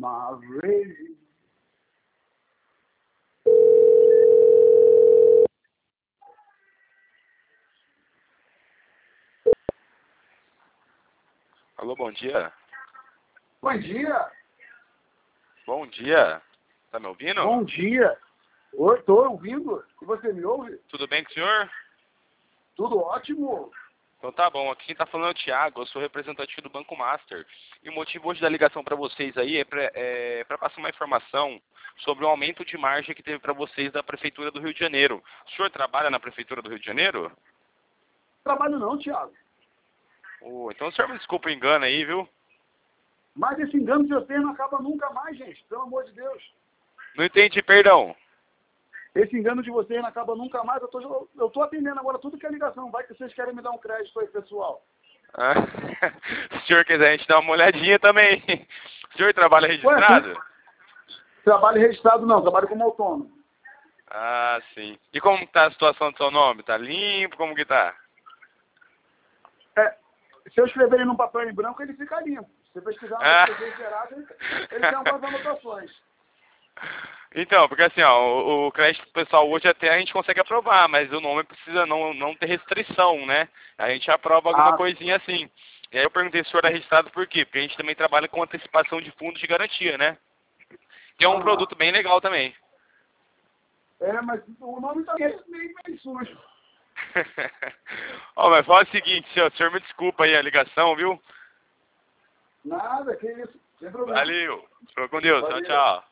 Maverick. Alô, bom dia. Bom dia. Bom dia. Tá me ouvindo? Bom dia. Oi, tô ouvindo. E você me ouve? Tudo bem com o senhor? Tudo ótimo. Então tá bom. Aqui quem tá falando é o Thiago. Eu sou representante do Banco Master. E o motivo hoje da ligação para vocês aí é para passar uma informação sobre o aumento de margem que teve para vocês da Prefeitura do Rio de Janeiro. O senhor trabalha na Prefeitura do Rio de Janeiro? Trabalho não, Thiago. Então o senhor me desculpa o engano aí, viu? Mas esse engano de vocês não acaba nunca mais, gente. Pelo amor de Deus. Não entendi, perdão. Esse engano de vocês não acaba nunca mais. Eu tô atendendo agora tudo que é ligação. Vai que vocês querem me dar um crédito aí, pessoal. Ah, se o senhor quiser, a gente dá uma olhadinha também. O senhor trabalha registrado? Ué, trabalho registrado não, trabalho como autônomo. Ah, sim. E como tá a situação do seu nome? Tá limpo? Como que tá? Se eu escrever ele num papel em branco, ele fica limpo. Se você pesquisar no português gerado, ele tem algumas anotações. Então, porque assim, ó, o crédito pessoal hoje até a gente consegue aprovar, mas o nome precisa não ter restrição, né? A gente aprova alguma coisinha assim. E aí eu perguntei se o senhor era registrado por quê? Porque a gente também trabalha com antecipação de fundos de garantia, né? Que é um produto bem legal também. Mas o nome também é meio sujo. Ó, mas fala o seguinte, senhor, me desculpa aí a ligação, viu? Nada, que isso. Sem problema. Valeu. Fica com Deus. Valeu. Tchau, tchau.